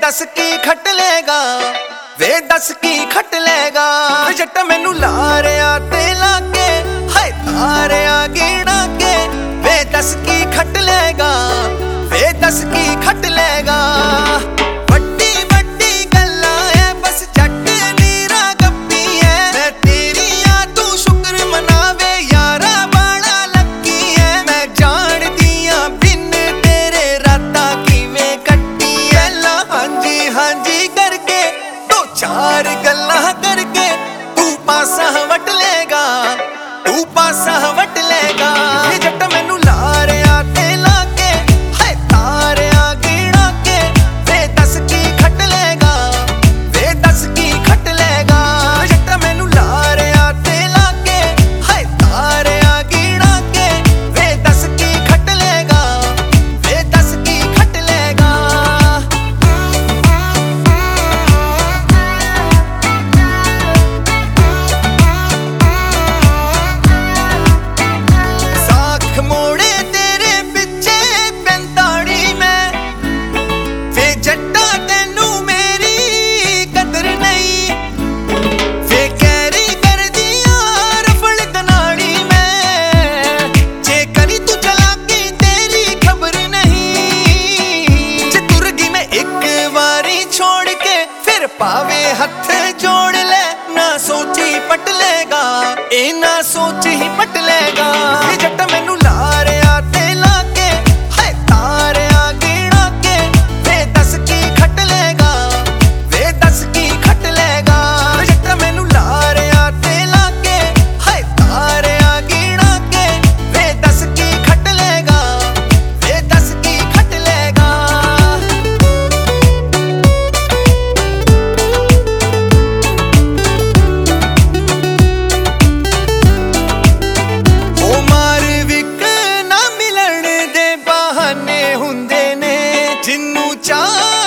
दस की खट लेगा, वे दस की खट लेगा। जट्टा मैनू लारिया ते लाके हाय तारिया गिना के, वे दस की खट लेगा, वे दस की खट लेगा। वड्डी वड्डी गल्लां है बस जट नीरा गप्पी है, मैं तेरी आ तू शुक्र मनावे यारा बाला लकी है। मैं जान दिया बिन तेरे रातां किवें कट्टी है। ला हांजी हांजी करके दो चार गल्लां करके तू पासा वट लेगा, तू पासा वट लेगा। जट्टा मैनू लारिया ते लाके हाय तारिया गिना के, वे दस की खट लेगा, वे दस की खट लेगा। जट्टा मैनू लारिया ते लाके हाय तारिया गिना के, वे दस की खट लेगा, वे दस की खट लेगा। साख मोड़े तेरे पिछे पैंताड़ी में, वे जट्टा तेनू मेरी कदर नहीं। वे कैरी कर दिया रफड़ दनाड़ी में, जे करी तू चलाकी तेरी खबर नहीं। जे तुर गई मैं एक बारी छोड़ के फिर पावे हथ जोड़ ले, ना सोची पट लेगा, ए ना सोची ही पट लेगा। ये जट्टा मैनू लारिया ते लाके हाय तारिया गिना के, वे दस की खट लेगा, वे दस की खट लेगा। जट्टा मैनू लारिया ते लाके हाय तारिया गिना के, वे दस की खट लेगा, वे दस की खट लेगा। ओ मार विक ना मिलन दे बहाने हुंदे ने, जिन्नू चाह